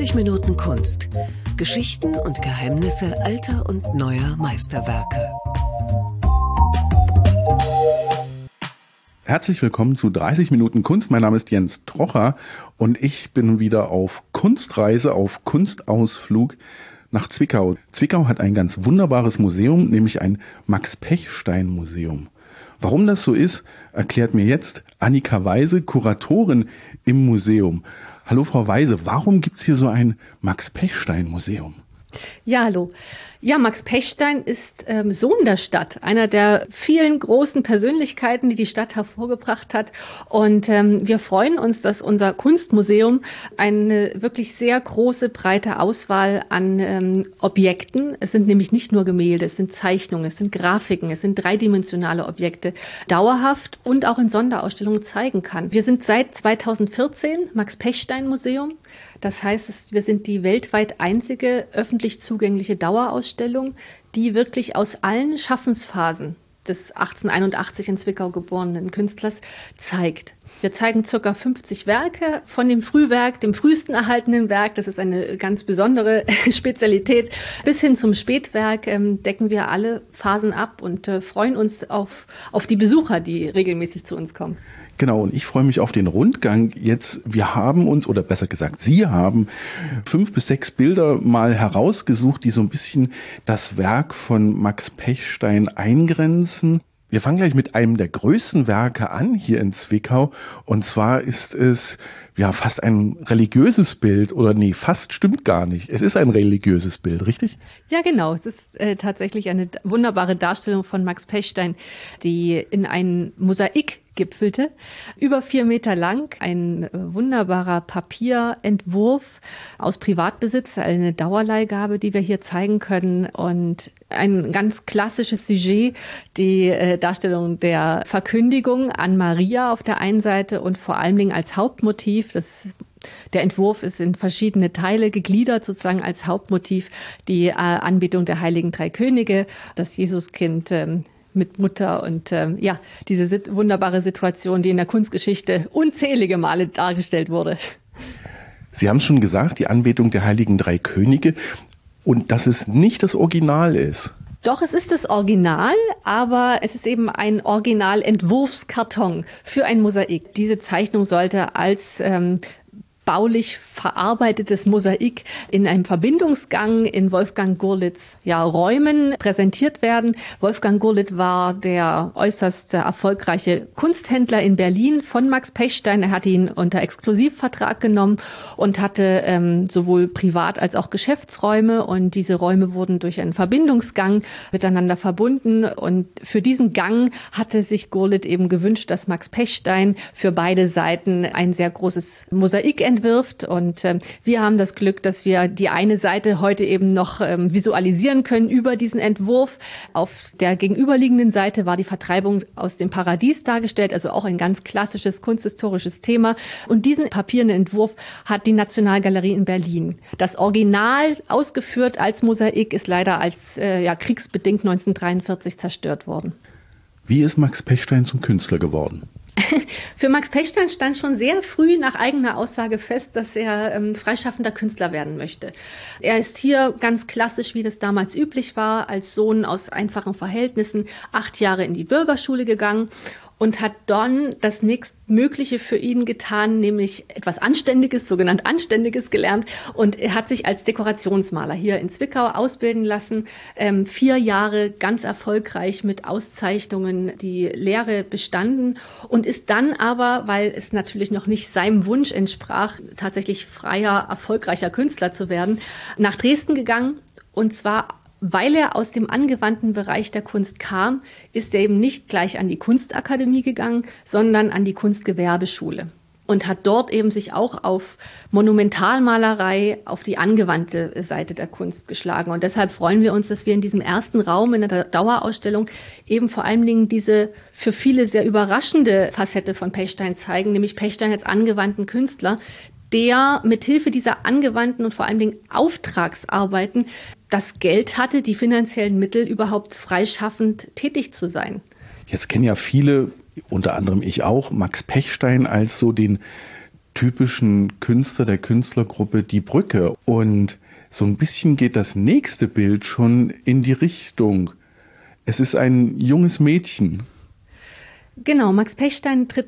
30 Minuten Kunst. Geschichten und Geheimnisse alter und neuer Meisterwerke. Herzlich willkommen zu 30 Minuten Kunst. Mein Name ist Jens Trocher und ich bin wieder auf Kunstreise, auf Kunstausflug nach Zwickau. Zwickau hat ein ganz wunderbares Museum, nämlich ein Max-Pechstein-Museum. Warum das so ist, erklärt mir jetzt Annika Weise, Kuratorin im Museum. Hallo Frau Weise, warum gibt es hier so ein Max-Pechstein-Museum? Ja, hallo. Ja, Max Pechstein ist Sohn der Stadt, einer der vielen großen Persönlichkeiten, die die Stadt hervorgebracht hat. Und wir freuen uns, dass unser Kunstmuseum eine wirklich sehr große, breite Auswahl an Objekten, es sind nämlich nicht nur Gemälde, es sind Zeichnungen, es sind Grafiken, es sind dreidimensionale Objekte, dauerhaft und auch in Sonderausstellungen zeigen kann. Wir sind seit 2014 Max Pechstein Museum. Das heißt, wir sind die weltweit einzige öffentlich zugängliche Dauerausstellung, die wirklich aus allen Schaffensphasen des 1881 in Zwickau geborenen Künstlers zeigt. Wir zeigen ca. 50 Werke von dem Frühwerk, dem frühesten erhaltenen Werk, das ist eine ganz besondere Spezialität, bis hin zum Spätwerk decken wir alle Phasen ab und freuen uns auf die Besucher, die regelmäßig zu uns kommen. Genau, und ich freue mich auf den Rundgang jetzt. Wir haben uns, oder besser gesagt, Sie haben 5 bis 6 Bilder mal herausgesucht, die so ein bisschen das Werk von Max Pechstein eingrenzen. Wir fangen gleich mit einem der größten Werke an hier in Zwickau. Und zwar ist es ja fast ein religiöses Bild. Oder nee, fast stimmt gar nicht. Es ist ein religiöses Bild, richtig? Ja, genau. Es ist tatsächlich eine wunderbare Darstellung von Max Pechstein, die in ein Mosaik gipfelte, über 4 Meter lang, ein wunderbarer Papierentwurf aus Privatbesitz, eine Dauerleihgabe, die wir hier zeigen können und ein ganz klassisches Sujet, die Darstellung der Verkündigung an Maria auf der einen Seite und vor allen Dingen als Hauptmotiv, der Entwurf ist in verschiedene Teile gegliedert, sozusagen als Hauptmotiv die Anbetung der heiligen 3 Könige, das Jesuskind mit Mutter und diese wunderbare Situation, die in der Kunstgeschichte unzählige Male dargestellt wurde. Sie haben es schon gesagt, die Anbetung der heiligen 3 Könige und dass es nicht das Original ist. Doch, es ist das Original, aber es ist eben ein Originalentwurfskarton für ein Mosaik. Diese Zeichnung sollte als baulich verarbeitetes Mosaik in einem Verbindungsgang in Wolfgang Gurlitt's Räumen präsentiert werden. Wolfgang Gurlitt war der äußerst erfolgreiche Kunsthändler in Berlin von Max Pechstein. Er hatte ihn unter Exklusivvertrag genommen und hatte sowohl Privat- als auch Geschäftsräume. Und diese Räume wurden durch einen Verbindungsgang miteinander verbunden. Und für diesen Gang hatte sich Gurlitt eben gewünscht, dass Max Pechstein für beide Seiten ein sehr großes Mosaik entwirft. Und wir haben das Glück, dass wir die eine Seite heute eben noch visualisieren können über diesen Entwurf. Auf der gegenüberliegenden Seite war die Vertreibung aus dem Paradies dargestellt, also auch ein ganz klassisches kunsthistorisches Thema. Und diesen papierenden Entwurf hat die Nationalgalerie in Berlin. Das Original, ausgeführt als Mosaik, ist leider als kriegsbedingt 1943 zerstört worden. Wie ist Max Pechstein zum Künstler geworden? Für Max Pechstein stand schon sehr früh nach eigener Aussage fest, dass er freischaffender Künstler werden möchte. Er ist hier ganz klassisch, wie das damals üblich war, als Sohn aus einfachen Verhältnissen 8 Jahre in die Bürgerschule gegangen und hat dann das nächstmögliche für ihn getan, nämlich etwas Anständiges, sogenannt Anständiges gelernt. Und er hat sich als Dekorationsmaler hier in Zwickau ausbilden lassen. 4 Jahre ganz erfolgreich mit Auszeichnungen die Lehre bestanden und ist dann aber, weil es natürlich noch nicht seinem Wunsch entsprach, tatsächlich freier, erfolgreicher Künstler zu werden, nach Dresden gegangen. Und zwar weil er aus dem angewandten Bereich der Kunst kam, ist er eben nicht gleich an die Kunstakademie gegangen, sondern an die Kunstgewerbeschule und hat dort eben sich auch auf Monumentalmalerei, auf die angewandte Seite der Kunst geschlagen. Und deshalb freuen wir uns, dass wir in diesem ersten Raum in der Dauerausstellung eben vor allen Dingen diese für viele sehr überraschende Facette von Pechstein zeigen, nämlich Pechstein als angewandten Künstler, der mithilfe dieser angewandten und vor allen Dingen Auftragsarbeiten das Geld hatte, die finanziellen Mittel, überhaupt freischaffend tätig zu sein. Jetzt kennen ja viele, unter anderem ich auch, Max Pechstein als so den typischen Künstler der Künstlergruppe Die Brücke. Und so ein bisschen geht das nächste Bild schon in die Richtung. Es ist ein junges Mädchen. Genau, Max Pechstein tritt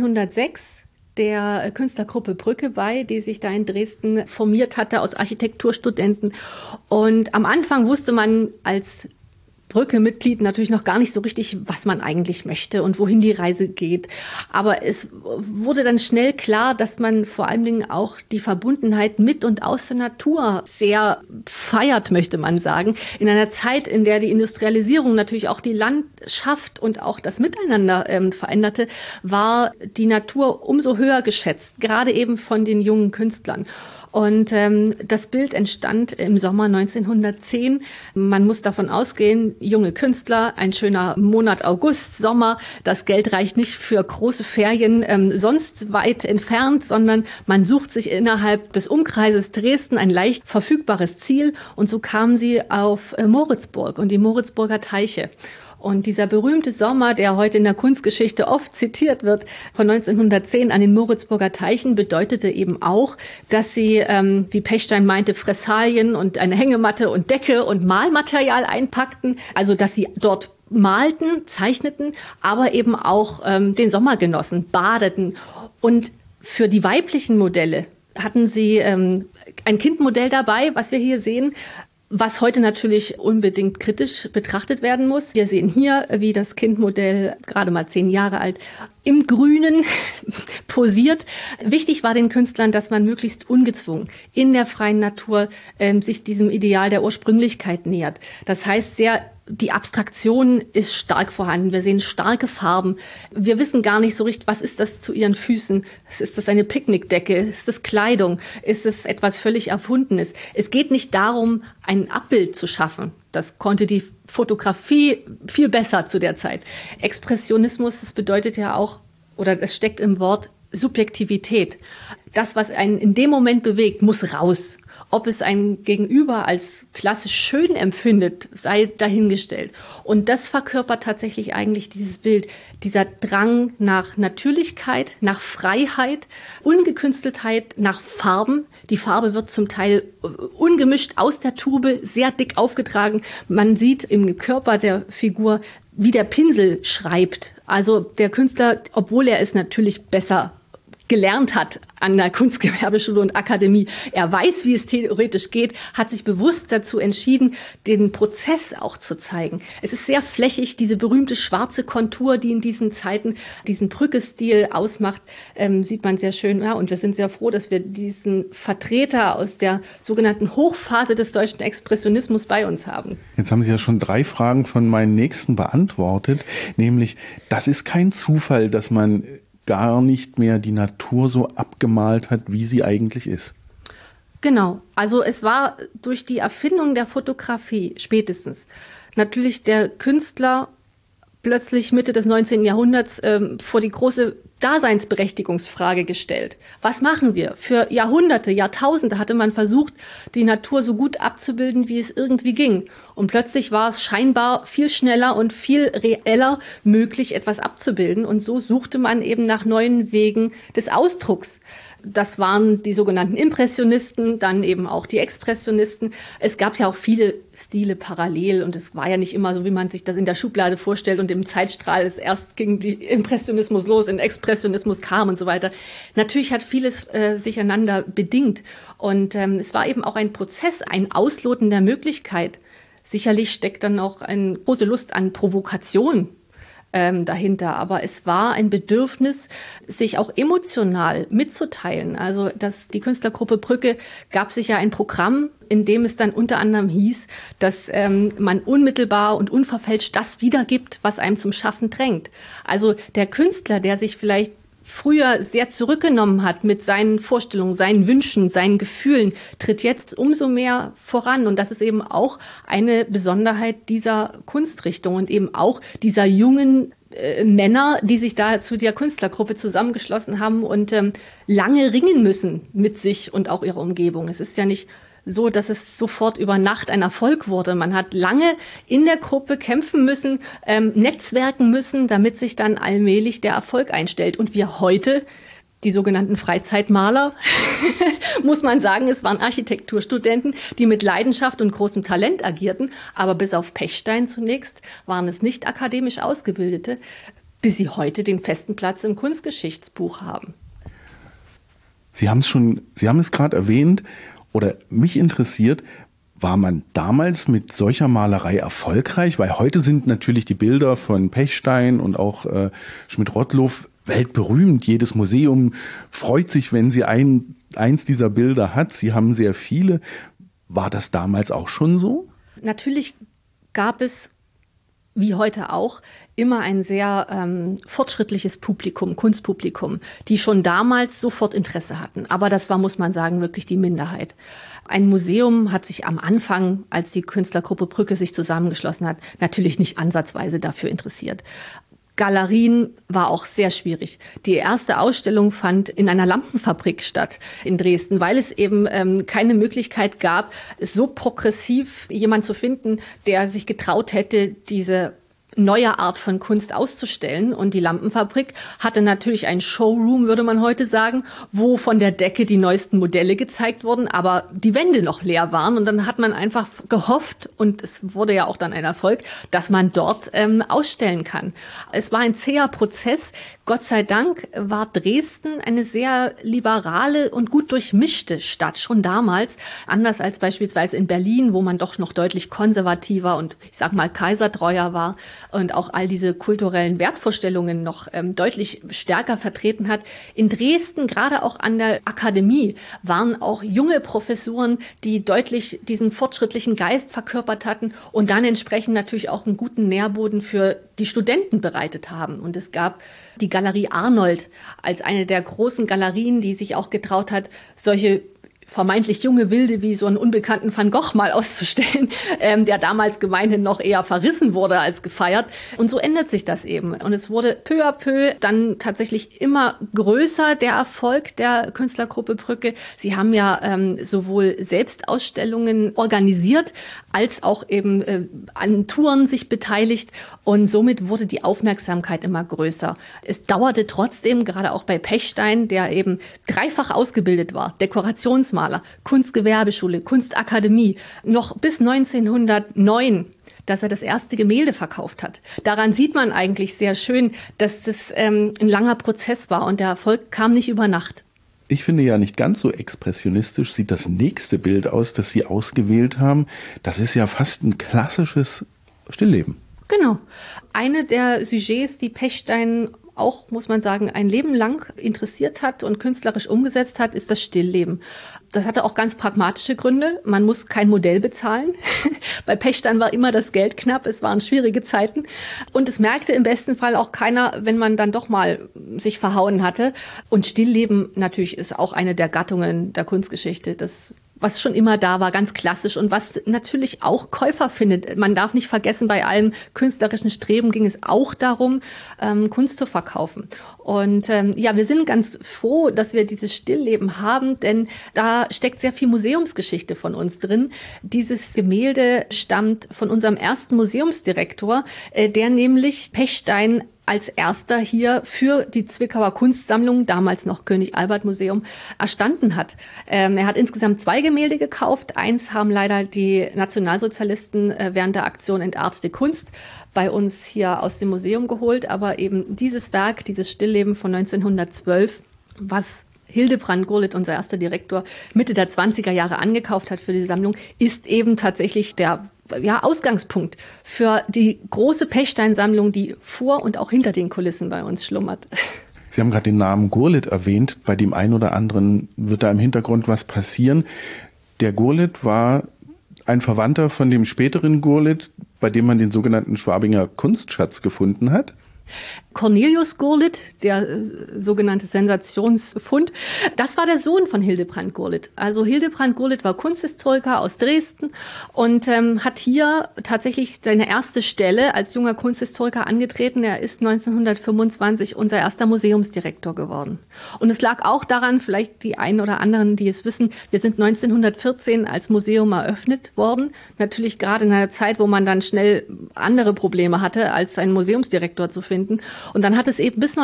1906 der Künstlergruppe Brücke bei, die sich da in Dresden formiert hatte aus Architekturstudenten. Und am Anfang wusste man als Brücke-Mitglied natürlich noch gar nicht so richtig, was man eigentlich möchte und wohin die Reise geht. Aber es wurde dann schnell klar, dass man vor allen Dingen auch die Verbundenheit mit und aus der Natur sehr feiert, möchte man sagen. In einer Zeit, in der die Industrialisierung natürlich auch die Landschaft und auch das Miteinander veränderte, war die Natur umso höher geschätzt, gerade eben von den jungen Künstlern. Und das Bild entstand im Sommer 1910. Man muss davon ausgehen, junge Künstler, ein schöner Monat August, Sommer. Das Geld reicht nicht für große Ferien sonst weit entfernt, sondern man sucht sich innerhalb des Umkreises Dresden ein leicht verfügbares Ziel. Und so kamen sie auf Moritzburg und die Moritzburger Teiche. Und dieser berühmte Sommer, der heute in der Kunstgeschichte oft zitiert wird, von 1910 an den Moritzburger Teichen, bedeutete eben auch, dass sie, wie Pechstein meinte, Fressalien und eine Hängematte und Decke und Malmaterial einpackten. Also, dass sie dort malten, zeichneten, aber eben auch den Sommer genossen, badeten. Und für die weiblichen Modelle hatten sie ein Kindmodell dabei, was wir hier sehen, was heute natürlich unbedingt kritisch betrachtet werden muss. Wir sehen hier, wie das Kindmodell, gerade mal 10 Jahre alt, im Grünen posiert. Wichtig war den Künstlern, dass man möglichst ungezwungen in der freien Natur sich diesem Ideal der Ursprünglichkeit nähert. Das heißt, die Abstraktion ist stark vorhanden. Wir sehen starke Farben. Wir wissen gar nicht so richtig, was ist das zu ihren Füßen? Ist das eine Picknickdecke? Ist das Kleidung? Ist es etwas völlig Erfundenes? Es geht nicht darum, ein Abbild zu schaffen. Das konnte die Fotografie viel besser zu der Zeit. Expressionismus, das bedeutet ja auch, oder es steckt im Wort Subjektivität. Das, was einen in dem Moment bewegt, muss raus. Ob es ein Gegenüber als klassisch schön empfindet, sei dahingestellt. Und das verkörpert tatsächlich eigentlich dieses Bild, dieser Drang nach Natürlichkeit, nach Freiheit, Ungekünsteltheit, nach Farben. Die Farbe wird zum Teil ungemischt aus der Tube, sehr dick aufgetragen. Man sieht im Körper der Figur, wie der Pinsel schreibt. Also der Künstler, obwohl er es natürlich besser gelernt hat an der Kunstgewerbeschule und Akademie. Er weiß, wie es theoretisch geht, hat sich bewusst dazu entschieden, den Prozess auch zu zeigen. Es ist sehr flächig, diese berühmte schwarze Kontur, die in diesen Zeiten diesen Brücke-Stil ausmacht, sieht man sehr schön. Ja, und wir sind sehr froh, dass wir diesen Vertreter aus der sogenannten Hochphase des deutschen Expressionismus bei uns haben. Jetzt haben Sie ja schon 3 Fragen von meinen nächsten beantwortet, nämlich, das ist kein Zufall, dass man gar nicht mehr die Natur so abgemalt hat, wie sie eigentlich ist. Genau, also es war durch die Erfindung der Fotografie spätestens natürlich der Künstler plötzlich Mitte des 19. Jahrhunderts vor die große Daseinsberechtigungsfrage gestellt. Was machen wir? Für Jahrhunderte, Jahrtausende hatte man versucht, die Natur so gut abzubilden, wie es irgendwie ging. Und plötzlich war es scheinbar viel schneller und viel reeller möglich, etwas abzubilden. Und so suchte man eben nach neuen Wegen des Ausdrucks. Das waren die sogenannten Impressionisten, dann eben auch die Expressionisten. Es gab ja auch viele Stile parallel und es war ja nicht immer so, wie man sich das in der Schublade vorstellt und im Zeitstrahl erst ging die Impressionismus los, in Expressionismus kam und so weiter. Natürlich hat vieles sich einander bedingt und es war eben auch ein Prozess, ein Ausloten der Möglichkeit. Sicherlich steckt dann auch eine große Lust an Provokation dahinter. Aber es war ein Bedürfnis, sich auch emotional mitzuteilen. Also die Künstlergruppe Brücke gab sich ja ein Programm, in dem es dann unter anderem hieß, dass man unmittelbar und unverfälscht das wiedergibt, was einem zum Schaffen drängt. Also der Künstler, der sich vielleicht früher sehr zurückgenommen hat mit seinen Vorstellungen, seinen Wünschen, seinen Gefühlen, tritt jetzt umso mehr voran. Und das ist eben auch eine Besonderheit dieser Kunstrichtung und eben auch dieser jungen Männer, die sich da zu der Künstlergruppe zusammengeschlossen haben und lange ringen müssen mit sich und auch ihrer Umgebung. Es ist ja nicht so, dass es sofort über Nacht ein Erfolg wurde. Man hat lange in der Gruppe kämpfen müssen, netzwerken müssen, damit sich dann allmählich der Erfolg einstellt. Und wir heute Die sogenannten Freizeitmaler, muss man sagen, es waren Architekturstudenten, die mit Leidenschaft und großem Talent agierten. Aber bis auf Pechstein zunächst waren es nicht akademisch Ausgebildete, bis sie heute den festen Platz im Kunstgeschichtsbuch haben. Sie haben es gerade erwähnt, oder mich interessiert, war man damals mit solcher Malerei erfolgreich? Weil heute sind natürlich die Bilder von Pechstein und auch Schmidt-Rottluff weltberühmt. Jedes Museum freut sich, wenn sie eins dieser Bilder hat. Sie haben sehr viele. War das damals auch schon so? Natürlich gab es, wie heute auch, immer ein sehr fortschrittliches Publikum, Kunstpublikum, die schon damals sofort Interesse hatten. Aber das war, muss man sagen, wirklich die Minderheit. Ein Museum hat sich am Anfang, als die Künstlergruppe Brücke sich zusammengeschlossen hat, natürlich nicht ansatzweise dafür interessiert. Galerien war auch sehr schwierig. Die erste Ausstellung fand in einer Lampenfabrik statt in Dresden, weil es eben keine Möglichkeit gab, so progressiv jemand zu finden, der sich getraut hätte, diese neue Art von Kunst auszustellen. Und die Lampenfabrik hatte natürlich ein Showroom, würde man heute sagen, wo von der Decke die neuesten Modelle gezeigt wurden, aber die Wände noch leer waren. Und dann hat man einfach gehofft, und es wurde ja auch dann ein Erfolg, dass man dort ausstellen kann. Es war ein zäher Prozess. Gott sei Dank war Dresden eine sehr liberale und gut durchmischte Stadt, schon damals. Anders als beispielsweise in Berlin, wo man doch noch deutlich konservativer und, ich sag mal, kaisertreuer war und auch all diese kulturellen Wertvorstellungen noch deutlich stärker vertreten hat. In Dresden, gerade auch an der Akademie, waren auch junge Professoren, die deutlich diesen fortschrittlichen Geist verkörpert hatten und dann entsprechend natürlich auch einen guten Nährboden für die Studenten bereitet haben. Und es gab die Galerie Arnold als eine der großen Galerien, die sich auch getraut hat, solche vermeintlich junge Wilde wie so einen unbekannten Van Gogh mal auszustellen, der damals gemeinhin noch eher verrissen wurde als gefeiert. Und so ändert sich das eben. Und es wurde peu à peu dann tatsächlich immer größer, der Erfolg der Künstlergruppe Brücke. Sie haben ja sowohl Selbstausstellungen organisiert, als auch eben an Touren sich beteiligt. Und somit wurde die Aufmerksamkeit immer größer. Es dauerte trotzdem, gerade auch bei Pechstein, der eben dreifach ausgebildet war, Dekorationsmaler, Kunstgewerbeschule, Kunstakademie, noch bis 1909, dass er das erste Gemälde verkauft hat. Daran sieht man eigentlich sehr schön, dass das ein langer Prozess war und der Erfolg kam nicht über Nacht. Ich finde ja nicht ganz so expressionistisch sieht das nächste Bild aus, das Sie ausgewählt haben. Das ist ja fast ein klassisches Stillleben. Genau. Eine der Sujets, die Pechstein auch, muss man sagen, ein Leben lang interessiert hat und künstlerisch umgesetzt hat, ist das Stillleben. Das hatte auch ganz pragmatische Gründe. Man muss kein Modell bezahlen. Bei Pechstein war immer das Geld knapp. Es waren schwierige Zeiten. Und es merkte im besten Fall auch keiner, wenn man dann doch mal sich verhauen hatte. Und Stillleben natürlich ist auch eine der Gattungen der Kunstgeschichte. Das was schon immer da war, ganz klassisch und was natürlich auch Käufer findet. Man darf nicht vergessen, bei allem künstlerischen Streben ging es auch darum, Kunst zu verkaufen. Und ja, wir sind ganz froh, dass wir dieses Stillleben haben, denn da steckt sehr viel Museumsgeschichte von uns drin. Dieses Gemälde stammt von unserem ersten Museumsdirektor, der nämlich Pechstein als erster hier für die Zwickauer Kunstsammlung, damals noch König Albert Museum, erstanden hat. Er hat insgesamt 2 Gemälde gekauft. Eins haben leider die Nationalsozialisten während der Aktion Entartete Kunst bei uns hier aus dem Museum geholt. Aber eben dieses Werk, dieses Stillleben von 1912, was Hildebrand Gurlitt, unser erster Direktor, Mitte der 20er Jahre angekauft hat für die Sammlung, ist eben tatsächlich der Ausgangspunkt für die große Pechstein-Sammlung, die vor und auch hinter den Kulissen bei uns schlummert. Sie haben gerade den Namen Gurlitt erwähnt. Bei dem einen oder anderen wird da im Hintergrund was passieren. Der Gurlitt war ein Verwandter von dem späteren Gurlitt, bei dem man den sogenannten Schwabinger Kunstschatz gefunden hat. Cornelius Gurlitt, der sogenannte Sensationsfund, das war der Sohn von Hildebrand Gurlitt. Also Hildebrand Gurlitt war Kunsthistoriker aus Dresden und hat hier tatsächlich seine erste Stelle als junger Kunsthistoriker angetreten. Er ist 1925 unser erster Museumsdirektor geworden. Und es lag auch daran, vielleicht die einen oder anderen, die es wissen, wir sind 1914 als Museum eröffnet worden. Natürlich gerade in einer Zeit, wo man dann schnell andere Probleme hatte, als einen Museumsdirektor zu finden. Und dann hat es eben bis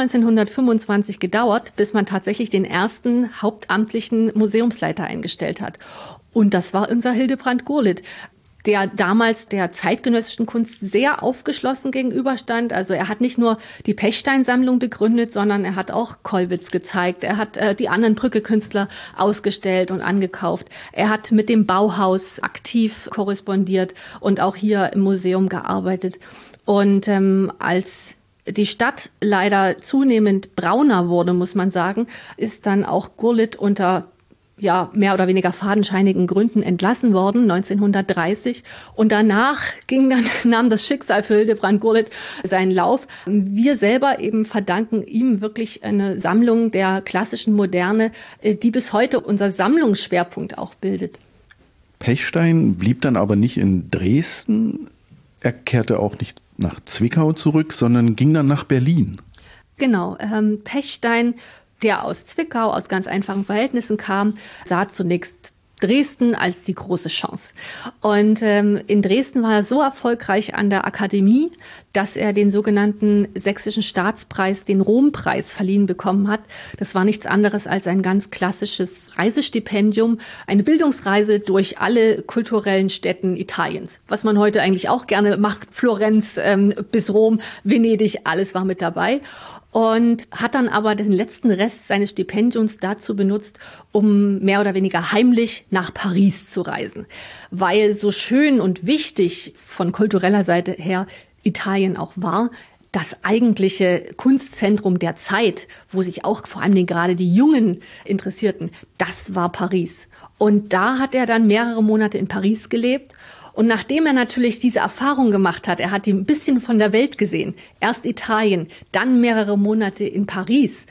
1925 gedauert, bis man tatsächlich den ersten hauptamtlichen Museumsleiter eingestellt hat. Und das war unser Hildebrand Gurlitt, der damals der zeitgenössischen Kunst sehr aufgeschlossen gegenüberstand. Also er hat nicht nur die Pechstein-Sammlung begründet, sondern er hat auch Kollwitz gezeigt. Er hat die anderen Brücke-Künstler ausgestellt und angekauft. Er hat mit dem Bauhaus aktiv korrespondiert und auch hier im Museum gearbeitet. Und als die Stadt leider zunehmend brauner wurde, muss man sagen, ist dann auch Gurlitt unter mehr oder weniger fadenscheinigen Gründen entlassen worden, 1930. Und danach nahm das Schicksal für Hildebrand Gurlitt seinen Lauf. Wir selber eben verdanken ihm wirklich eine Sammlung der klassischen Moderne, die bis heute unser Sammlungsschwerpunkt auch bildet. Pechstein blieb dann aber nicht in Dresden. Er kehrte auch nicht nach Zwickau zurück, sondern ging dann nach Berlin. Genau, Pechstein, der aus Zwickau, aus ganz einfachen Verhältnissen kam, sah zunächst Dresden als die große Chance. Und in Dresden war er so erfolgreich an der Akademie, dass er den sogenannten Sächsischen Staatspreis, den Rompreis, verliehen bekommen hat. Das war nichts anderes als ein ganz klassisches Reisestipendium, eine Bildungsreise durch alle kulturellen Städten Italiens. Was man heute eigentlich auch gerne macht, Florenz bis Rom, Venedig, alles war mit dabei. Und hat dann aber den letzten Rest seines Stipendiums dazu benutzt, um mehr oder weniger heimlich nach Paris zu reisen. Weil so schön und wichtig von kultureller Seite her Italien auch war, das eigentliche Kunstzentrum der Zeit, wo sich auch vor allem gerade die Jungen interessierten, das war Paris. Und da hat er dann mehrere Monate in Paris gelebt. Und nachdem er natürlich diese Erfahrung gemacht hat, er hat ein bisschen von der Welt gesehen, erst Italien, dann mehrere Monate in Paris,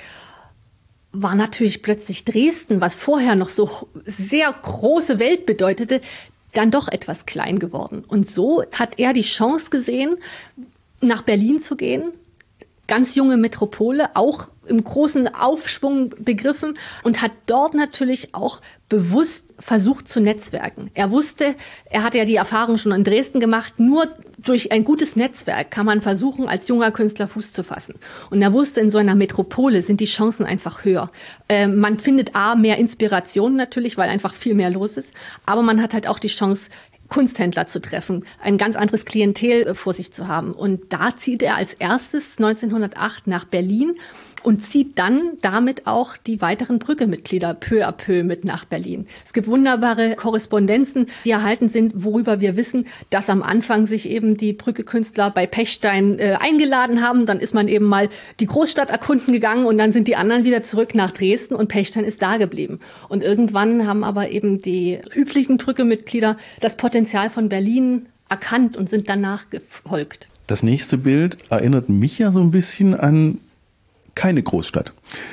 war natürlich plötzlich Dresden, was vorher noch so sehr große Welt bedeutete, dann doch etwas klein geworden. Und so hat er die Chance gesehen, nach Berlin zu gehen. Ganz junge Metropole, auch im großen Aufschwung begriffen und hat dort natürlich auch bewusst versucht zu netzwerken. Er wusste, er hatte ja die Erfahrung schon in Dresden gemacht, nur durch ein gutes Netzwerk kann man versuchen, als junger Künstler Fuß zu fassen. Und er wusste, in so einer Metropole sind die Chancen einfach höher. Man findet mehr Inspiration natürlich, weil einfach viel mehr los ist, aber man hat halt auch die Chance, Kunsthändler zu treffen, ein ganz anderes Klientel vor sich zu haben. Und da zieht er als erstes 1908 nach Berlin und zieht dann damit auch die weiteren Brücke-Mitglieder peu à peu mit nach Berlin. Es gibt wunderbare Korrespondenzen, die erhalten sind, worüber wir wissen, dass am Anfang sich eben die Brücke-Künstler bei Pechstein eingeladen haben. Dann ist man eben mal die Großstadt erkunden gegangen und dann sind die anderen wieder zurück nach Dresden und Pechstein ist da geblieben. Und irgendwann haben aber eben die üblichen Brücke-Mitglieder das Potenzial von Berlin erkannt und sind danach gefolgt. Das nächste Bild erinnert mich ja so ein bisschen an keine Großstadt,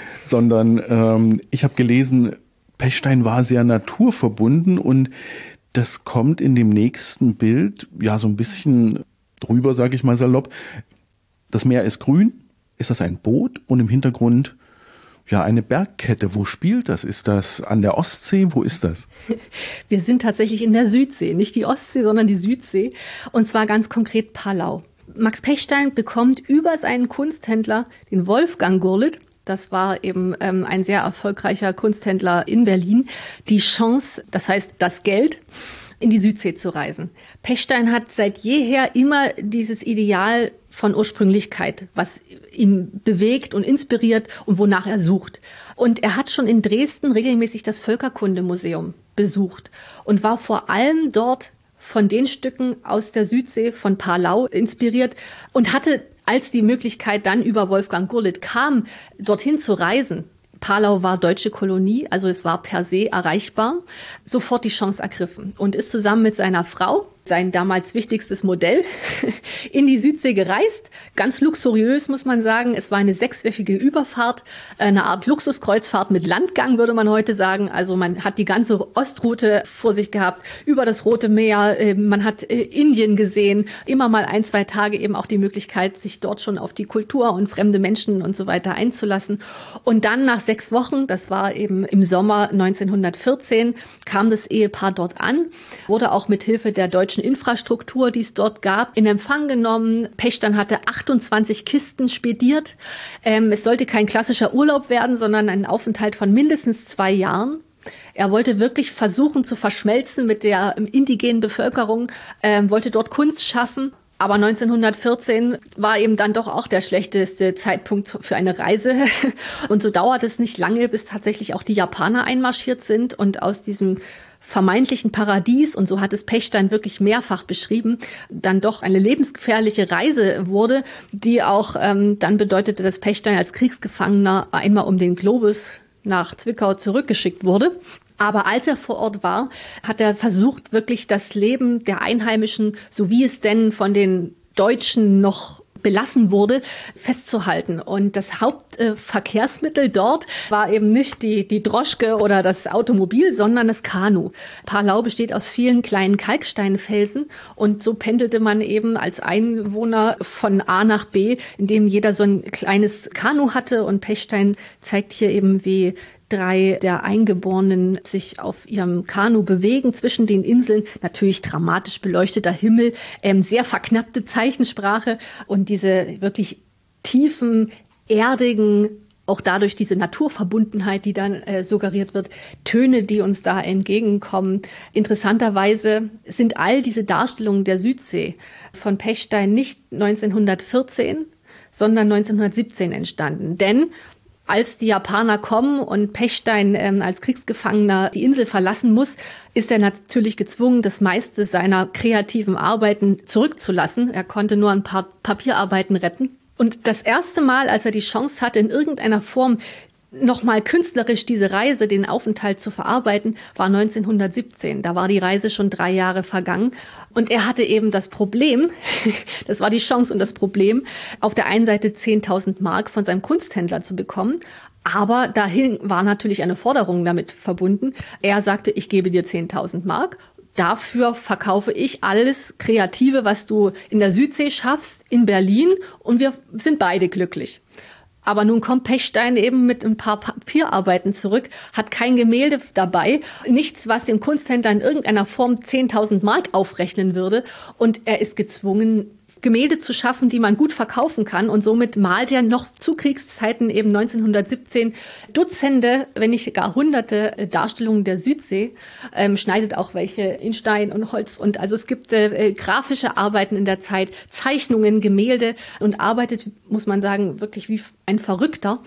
sondern ich habe gelesen, Pechstein war sehr naturverbunden und das kommt in dem nächsten Bild ja so ein bisschen drüber, sage ich mal salopp. Das Meer ist grün, ist das ein Boot und im Hintergrund ja eine Bergkette. Wo spielt das? Ist das an der Ostsee? Wo ist das? Wir sind tatsächlich in der Südsee, nicht die Ostsee, sondern die Südsee und zwar ganz konkret Palau. Max Pechstein bekommt über seinen Kunsthändler, den Wolfgang Gurlitt, das war eben ein sehr erfolgreicher Kunsthändler in Berlin, die Chance, das heißt das Geld, in die Südsee zu reisen. Pechstein hat seit jeher immer dieses Ideal von Ursprünglichkeit, was ihn bewegt und inspiriert und wonach er sucht. Und er hat schon in Dresden regelmäßig das Völkerkundemuseum besucht und war vor allem dort von den Stücken aus der Südsee von Palau inspiriert und hatte, als die Möglichkeit dann über Wolfgang Gurlitt kam, dorthin zu reisen. Palau war deutsche Kolonie, also es war per se erreichbar, sofort die Chance ergriffen und ist zusammen mit seiner Frau, sein damals wichtigstes Modell, in die Südsee gereist. Ganz luxuriös, muss man sagen. Es war eine 6-wöchige Überfahrt, eine Art Luxuskreuzfahrt mit Landgang, würde man heute sagen. Also man hat die ganze Ostroute vor sich gehabt, über das Rote Meer. Man hat Indien gesehen. Immer mal 1-2 Tage eben auch die Möglichkeit, sich dort schon auf die Kultur und fremde Menschen und so weiter einzulassen. Und dann nach 6 Wochen, das war eben im Sommer 1914, kam das Ehepaar dort an, wurde auch mit Hilfe der deutschen deutschen Infrastruktur, die es dort gab, in Empfang genommen. Pechstein hatte 28 Kisten spediert. Es sollte kein klassischer Urlaub werden, sondern ein Aufenthalt von mindestens 2 Jahren. Er wollte wirklich versuchen zu verschmelzen mit der indigenen Bevölkerung, wollte dort Kunst schaffen. Aber 1914 war eben dann doch auch der schlechteste Zeitpunkt für eine Reise. Und so dauert es nicht lange, bis tatsächlich auch die Japaner einmarschiert sind und aus diesem vermeintlichen Paradies, und so hat es Pechstein wirklich mehrfach beschrieben, dann doch eine lebensgefährliche Reise wurde, die auch dann bedeutete, dass Pechstein als Kriegsgefangener einmal um den Globus nach Zwickau zurückgeschickt wurde. Aber als er vor Ort war, hat er versucht, wirklich das Leben der Einheimischen, so wie es denn von den Deutschen noch belassen wurde, festzuhalten. Und das Hauptverkehrsmittel dort war eben nicht die Droschke oder das Automobil, sondern das Kanu. Palau besteht aus vielen kleinen Kalksteinfelsen und so pendelte man eben als Einwohner von A nach B, indem jeder so ein kleines Kanu hatte. Und Pechstein zeigt hier eben, wie 3 der Eingeborenen sich auf ihrem Kanu bewegen zwischen den Inseln. Natürlich dramatisch beleuchteter Himmel, sehr verknappte Zeichensprache und diese wirklich tiefen, erdigen, auch dadurch diese Naturverbundenheit, die dann suggeriert wird, Töne, die uns da entgegenkommen. Interessanterweise sind all diese Darstellungen der Südsee von Pechstein nicht 1914, sondern 1917 entstanden. Denn als die Japaner kommen und Pechstein als Kriegsgefangener die Insel verlassen muss, ist er natürlich gezwungen, das meiste seiner kreativen Arbeiten zurückzulassen. Er konnte nur ein paar Papierarbeiten retten. Und das erste Mal, als er die Chance hatte, in irgendeiner Form nochmal künstlerisch diese Reise, den Aufenthalt zu verarbeiten, war 1917. Da war die Reise schon 3 Jahre vergangen. Und er hatte eben das Problem, das war die Chance und das Problem, auf der einen Seite 10.000 Mark von seinem Kunsthändler zu bekommen. Aber dahin war natürlich eine Forderung damit verbunden. Er sagte, ich gebe dir 10.000 Mark. Dafür verkaufe ich alles Kreative, was du in der Südsee schaffst, in Berlin. Und wir sind beide glücklich. Aber nun kommt Pechstein eben mit ein paar Papierarbeiten zurück, hat kein Gemälde dabei, nichts, was dem Kunsthändler in irgendeiner Form 10.000 Mark aufrechnen würde. Und er ist gezwungen, Gemälde zu schaffen, die man gut verkaufen kann. Und somit malt er noch zu Kriegszeiten eben 1917 Dutzende, wenn nicht gar Hunderte Darstellungen der Südsee, schneidet auch welche in Stein und Holz. Und also es gibt grafische Arbeiten in der Zeit, Zeichnungen, Gemälde und arbeitet, muss man sagen, wirklich wie ein Verrückter.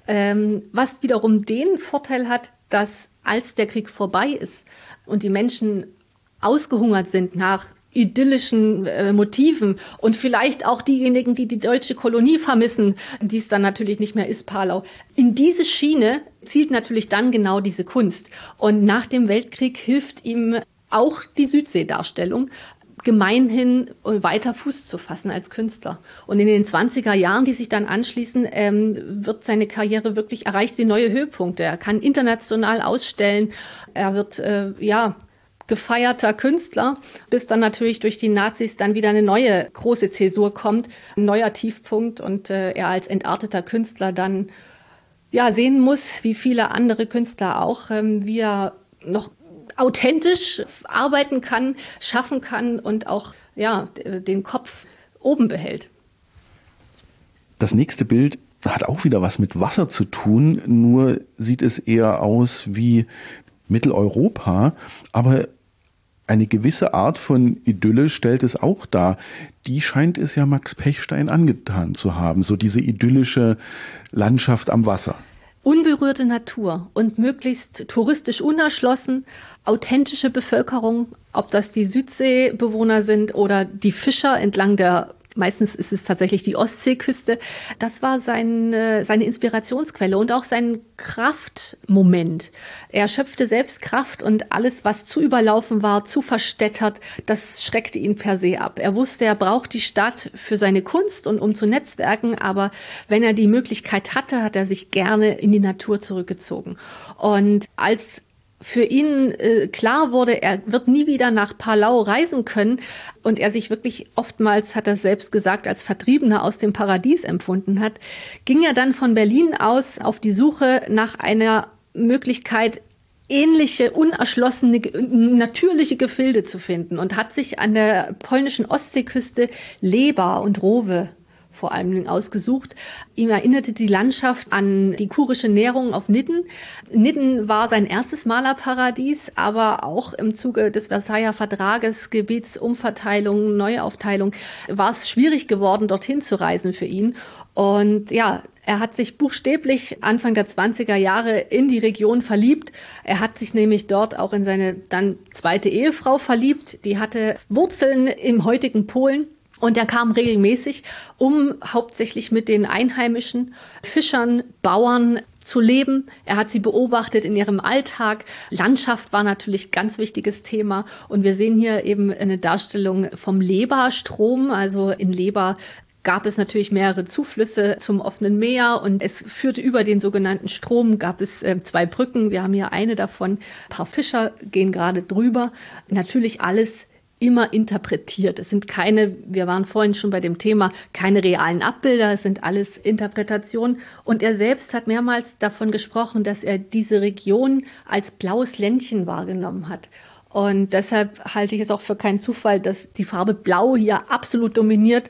Was wiederum den Vorteil hat, dass als der Krieg vorbei ist und die Menschen ausgehungert sind nach idyllischen Motiven und vielleicht auch diejenigen, die die deutsche Kolonie vermissen, die es dann natürlich nicht mehr ist, Palau. In diese Schiene zielt natürlich dann genau diese Kunst. Und nach dem Weltkrieg hilft ihm auch die Südseedarstellung, gemeinhin weiter Fuß zu fassen als Künstler. Und in den 20er Jahren, die sich dann anschließen, wird seine Karriere wirklich, erreicht sie neue Höhepunkte. Er kann international ausstellen, er wird, gefeierter Künstler, bis dann natürlich durch die Nazis dann wieder eine neue große Zäsur kommt, ein neuer Tiefpunkt und er als entarteter Künstler dann sehen muss, wie viele andere Künstler auch, wie er noch authentisch arbeiten kann, schaffen kann und auch den Kopf oben behält. Das nächste Bild hat auch wieder was mit Wasser zu tun, nur sieht es eher aus wie Mitteleuropa, aber eine gewisse Art von Idylle stellt es auch dar. Die scheint es ja Max Pechstein angetan zu haben, so diese idyllische Landschaft am Wasser. Unberührte Natur und möglichst touristisch unerschlossen, authentische Bevölkerung, ob das die Südseebewohner sind oder die Fischer entlang der, meistens ist es tatsächlich die Ostseeküste. Das war seine Inspirationsquelle und auch sein Kraftmoment. Er schöpfte selbst Kraft und alles, was zu überlaufen war, zu verstädtert, das schreckte ihn per se ab. Er wusste, er braucht die Stadt für seine Kunst und um zu netzwerken, aber wenn er die Möglichkeit hatte, hat er sich gerne in die Natur zurückgezogen. Und als für ihn klar wurde, er wird nie wieder nach Palau reisen können und er sich wirklich oftmals, hat er selbst gesagt, als Vertriebener aus dem Paradies empfunden hat, ging er dann von Berlin aus auf die Suche nach einer Möglichkeit, ähnliche, unerschlossene, natürliche Gefilde zu finden und hat sich an der polnischen Ostseeküste Leber und Rowe vor allem ausgesucht. Ihm erinnerte die Landschaft an die kurische Näherung auf Nidden. Nidden war sein erstes Malerparadies, aber auch im Zuge des Versailler Vertrages, Gebietsumverteilung, Neuaufteilung, war es schwierig geworden, dorthin zu reisen für ihn. Und ja, er hat sich buchstäblich Anfang der 20er Jahre in die Region verliebt. Er hat sich nämlich dort auch in seine dann zweite Ehefrau verliebt. Die hatte Wurzeln im heutigen Polen. Und er kam regelmäßig, um hauptsächlich mit den einheimischen Fischern, Bauern zu leben. Er hat sie beobachtet in ihrem Alltag. Landschaft war natürlich ein ganz wichtiges Thema. Und wir sehen hier eben eine Darstellung vom Leberstrom. Also in Leber gab es natürlich mehrere Zuflüsse zum offenen Meer und es führte über den sogenannten Strom, gab es 2 Brücken. Wir haben hier eine davon. Ein paar Fischer gehen gerade drüber. Natürlich alles immer interpretiert. Es sind keine, wir waren vorhin schon bei dem Thema, keine realen Abbilder, es sind alles Interpretationen. Und er selbst hat mehrmals davon gesprochen, dass er diese Region als blaues Ländchen wahrgenommen hat. Und deshalb halte ich es auch für keinen Zufall, dass die Farbe Blau hier absolut dominiert.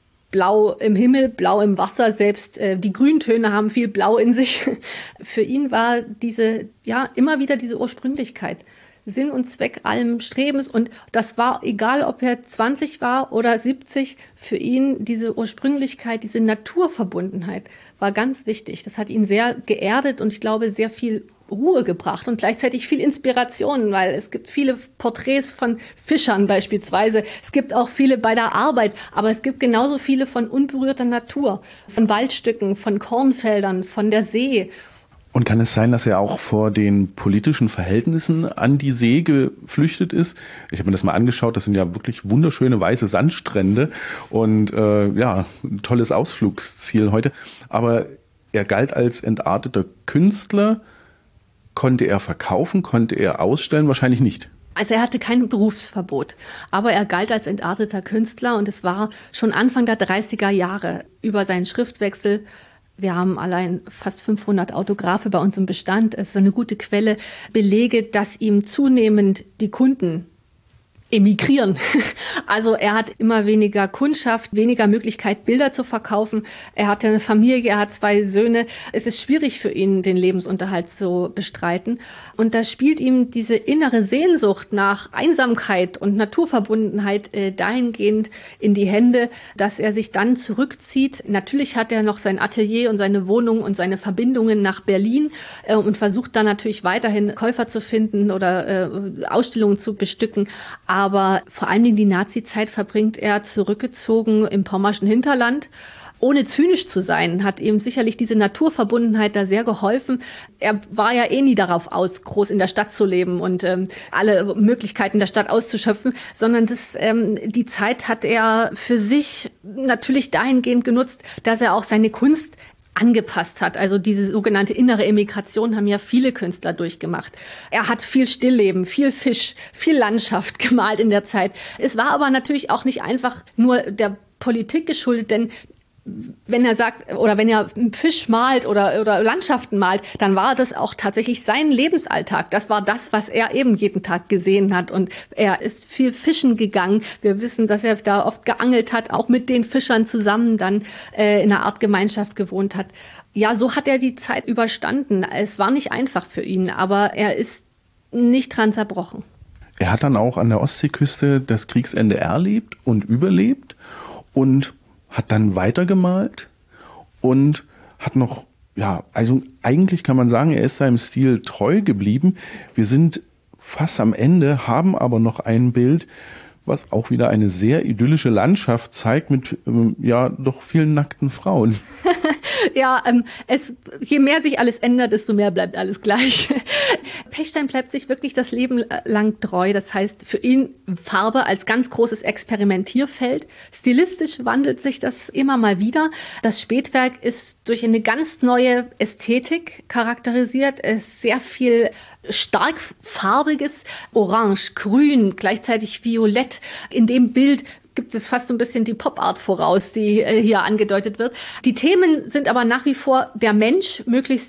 Blau im Himmel, Blau im Wasser, selbst die Grüntöne haben viel Blau in sich. Für ihn war diese, ja, immer wieder diese Ursprünglichkeit. Sinn und Zweck allem Strebens. Und das war, egal ob er 20 war oder 70, für ihn diese Ursprünglichkeit, diese Naturverbundenheit war ganz wichtig. Das hat ihn sehr geerdet und ich glaube sehr viel Ruhe gebracht und gleichzeitig viel Inspiration, weil es gibt viele Porträts von Fischern beispielsweise. Es gibt auch viele bei der Arbeit, aber es gibt genauso viele von unberührter Natur, von Waldstücken, von Kornfeldern, von der See. Und kann es sein, dass er auch vor den politischen Verhältnissen an die See geflüchtet ist? Ich habe mir das mal angeschaut, das sind ja wirklich wunderschöne weiße Sandstrände und ja, ein tolles Ausflugsziel heute. Aber er galt als entarteter Künstler. Konnte er verkaufen, konnte er ausstellen? Wahrscheinlich nicht. Also er hatte kein Berufsverbot, aber er galt als entarteter Künstler und es war schon Anfang der 30er Jahre über seinen Schriftwechsel. Wir haben allein fast 500 Autographe bei uns im Bestand. Es ist eine gute Quelle. Belege, dass ihm zunehmend die Kunden emigrieren. Also er hat immer weniger Kundschaft, weniger Möglichkeit, Bilder zu verkaufen. Er hatte eine Familie, er hat 2 Söhne. Es ist schwierig für ihn, den Lebensunterhalt zu bestreiten. Und da spielt ihm diese innere Sehnsucht nach Einsamkeit und Naturverbundenheit dahingehend in die Hände, dass er sich dann zurückzieht. Natürlich hat er noch sein Atelier und seine Wohnung und seine Verbindungen nach Berlin und versucht dann natürlich weiterhin Käufer zu finden oder Ausstellungen zu bestücken. Aber vor allen Dingen die Nazi-Zeit verbringt er zurückgezogen im pommerschen Hinterland. Ohne zynisch zu sein, hat ihm sicherlich diese Naturverbundenheit da sehr geholfen. Er war ja nie darauf aus, groß in der Stadt zu leben und alle Möglichkeiten der Stadt auszuschöpfen, sondern die Zeit hat er für sich natürlich dahingehend genutzt, dass er auch seine Kunst angepasst hat. Also diese sogenannte innere Emigration haben ja viele Künstler durchgemacht. Er hat viel Stillleben, viel Fisch, viel Landschaft gemalt in der Zeit. Es war aber natürlich auch nicht einfach nur der Politik geschuldet, denn wenn er sagt oder wenn er Fisch malt oder Landschaften malt, dann war das auch tatsächlich sein Lebensalltag. Das war das, was er eben jeden Tag gesehen hat. Und er ist viel fischen gegangen. Wir wissen, dass er da oft geangelt hat, auch mit den Fischern zusammen dann in einer Art Gemeinschaft gewohnt hat. Ja, so hat er die Zeit überstanden. Es war nicht einfach für ihn, aber er ist nicht dran zerbrochen. Er hat dann auch an der Ostseeküste das Kriegsende erlebt und überlebt und hat dann weitergemalt und hat noch, ja, also eigentlich kann man sagen, er ist seinem Stil treu geblieben. Wir sind fast am Ende, haben aber noch ein Bild, was auch wieder eine sehr idyllische Landschaft zeigt mit, ja, doch vielen nackten Frauen. Ja, je mehr sich alles ändert, desto mehr bleibt alles gleich. Pechstein bleibt sich wirklich das Leben lang treu. Das heißt, für ihn Farbe als ganz großes Experimentierfeld. Stilistisch wandelt sich das immer mal wieder. Das Spätwerk ist durch eine ganz neue Ästhetik charakterisiert. Es ist sehr viel stark farbiges, orange, grün, gleichzeitig violett. In dem Bild gibt es fast so ein bisschen die Pop-Art voraus, die hier angedeutet wird. Die Themen sind aber nach wie vor der Mensch, möglichst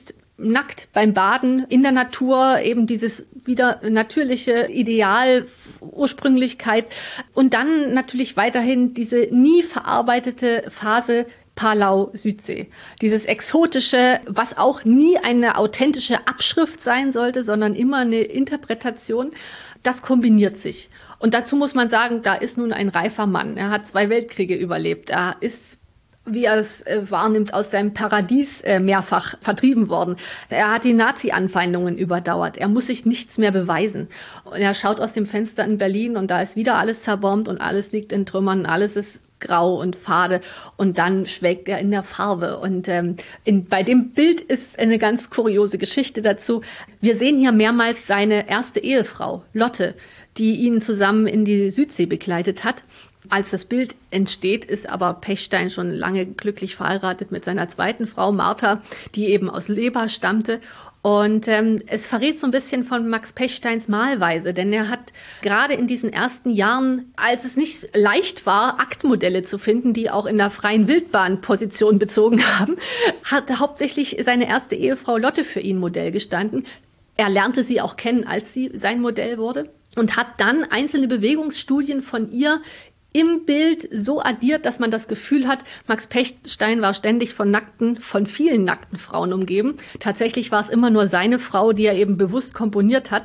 nackt beim Baden in der Natur, eben dieses wieder natürliche Ideal, Ursprünglichkeit und dann natürlich weiterhin diese nie verarbeitete Phase Palau-Südsee. Dieses Exotische, was auch nie eine authentische Abschrift sein sollte, sondern immer eine Interpretation, das kombiniert sich. Und dazu muss man sagen, da ist nun ein reifer Mann. Er hat 2 Weltkriege überlebt. Er ist, wie er es wahrnimmt, aus seinem Paradies mehrfach vertrieben worden. Er hat die Nazi-Anfeindungen überdauert. Er muss sich nichts mehr beweisen. Und er schaut aus dem Fenster in Berlin und da ist wieder alles zerbombt und alles liegt in Trümmern, alles ist grau und fade und dann schwelgt er in der Farbe. Und bei dem Bild ist eine ganz kuriose Geschichte dazu. Wir sehen hier mehrmals seine erste Ehefrau, Lotte, die ihn zusammen in die Südsee begleitet hat. Als das Bild entsteht, ist aber Pechstein schon lange glücklich verheiratet mit seiner zweiten Frau, Martha, die eben aus Leber stammte. Und es verrät so ein bisschen von Max Pechsteins Malweise, denn er hat gerade in diesen ersten Jahren, als es nicht leicht war, Aktmodelle zu finden, die auch in der freien Wildbahn Position bezogen haben, hat hauptsächlich seine erste Ehefrau Lotte für ihn Modell gestanden. Er lernte sie auch kennen, als sie sein Modell wurde und hat dann einzelne Bewegungsstudien von ihr im Bild so addiert, dass man das Gefühl hat, Max Pechstein war ständig von vielen nackten Frauen umgeben. Tatsächlich war es immer nur seine Frau, die er eben bewusst komponiert hat.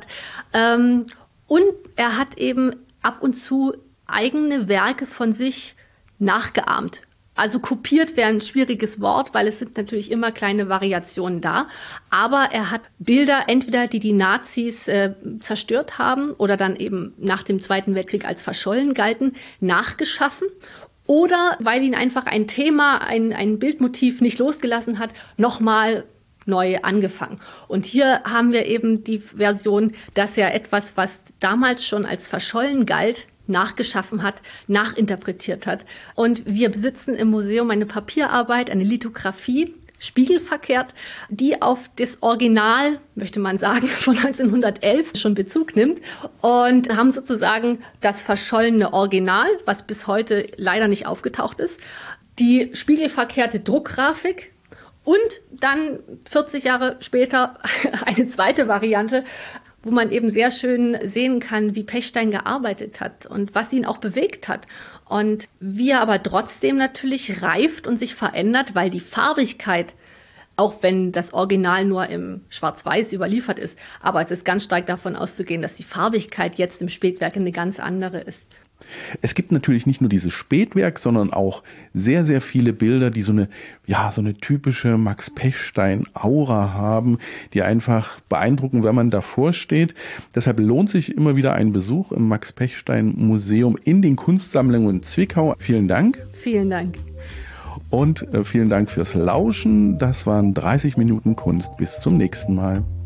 Und er hat eben ab und zu eigene Werke von sich nachgeahmt. Also kopiert wäre ein schwieriges Wort, weil es sind natürlich immer kleine Variationen da. Aber er hat Bilder, entweder die Nazis zerstört haben oder dann eben nach dem Zweiten Weltkrieg als verschollen galten, nachgeschaffen. Oder weil ihn einfach ein Thema, ein Bildmotiv nicht losgelassen hat, nochmal neu angefangen. Und hier haben wir eben die Version, dass er etwas, was damals schon als verschollen galt, nachgeschaffen hat, nachinterpretiert hat. Und wir besitzen im Museum eine Papierarbeit, eine Lithografie, spiegelverkehrt, die auf das Original, möchte man sagen, von 1911 schon Bezug nimmt und haben sozusagen das verschollene Original, was bis heute leider nicht aufgetaucht ist, die spiegelverkehrte Druckgrafik und dann 40 Jahre später eine zweite Variante, wo man eben sehr schön sehen kann, wie Pechstein gearbeitet hat und was ihn auch bewegt hat. Und wie er aber trotzdem natürlich reift und sich verändert, weil die Farbigkeit, auch wenn das Original nur im Schwarz-Weiß überliefert ist, aber es ist ganz stark davon auszugehen, dass die Farbigkeit jetzt im Spätwerk eine ganz andere ist. Es gibt natürlich nicht nur dieses Spätwerk, sondern auch sehr, sehr viele Bilder, die so eine typische Max Pechstein-Aura haben, die einfach beeindrucken, wenn man davor steht. Deshalb lohnt sich immer wieder ein Besuch im Max Pechstein-Museum in den Kunstsammlungen Zwickau. Vielen Dank. Vielen Dank. Und vielen Dank fürs Lauschen. Das waren 30 Minuten Kunst. Bis zum nächsten Mal.